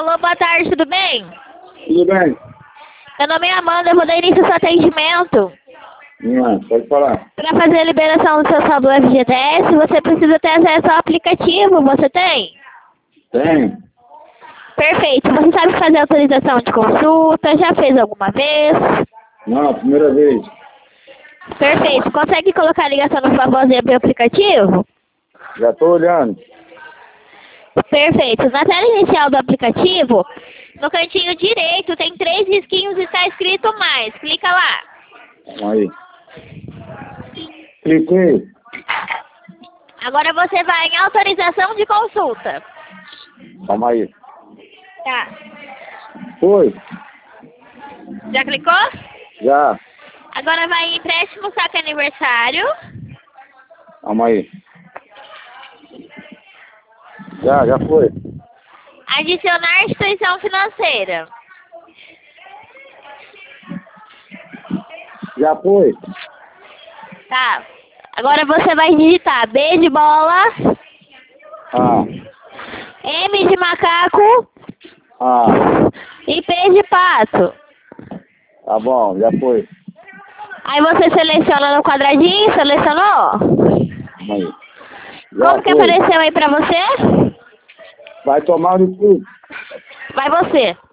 Alô, boa tarde, tudo bem? Tudo bem? Meu nome é Amanda, eu vou dar início ao seu atendimento. Pode falar. Para fazer a liberação do seu saldo do FGTS, você precisa ter acesso ao aplicativo, você tem? Tem? Perfeito. Você sabe fazer autorização de consulta? Já fez alguma vez? Não, primeira vez. Perfeito. Consegue colocar a ligação na sua voz e abrir o aplicativo? Já estou olhando. Perfeito. Na tela inicial do aplicativo, no cantinho direito, tem 3 risquinhos e está escrito mais. Clica lá. Calma aí. Cliquei. Agora você vai em autorização de consulta. Calma aí. Tá. Foi? Já clicou? Já. Agora vai em empréstimo saque aniversário. Calma aí. Já foi. Adicionar instituição financeira. Já foi. Tá. Agora você vai digitar B de bola, Ah. M de macaco Ah. e P de pato. Tá bom, já foi. Aí você seleciona no quadradinho, selecionou? Calma aí. Já Como que foi. apareceu aí pra você? Vai tomar no cu. Vai você.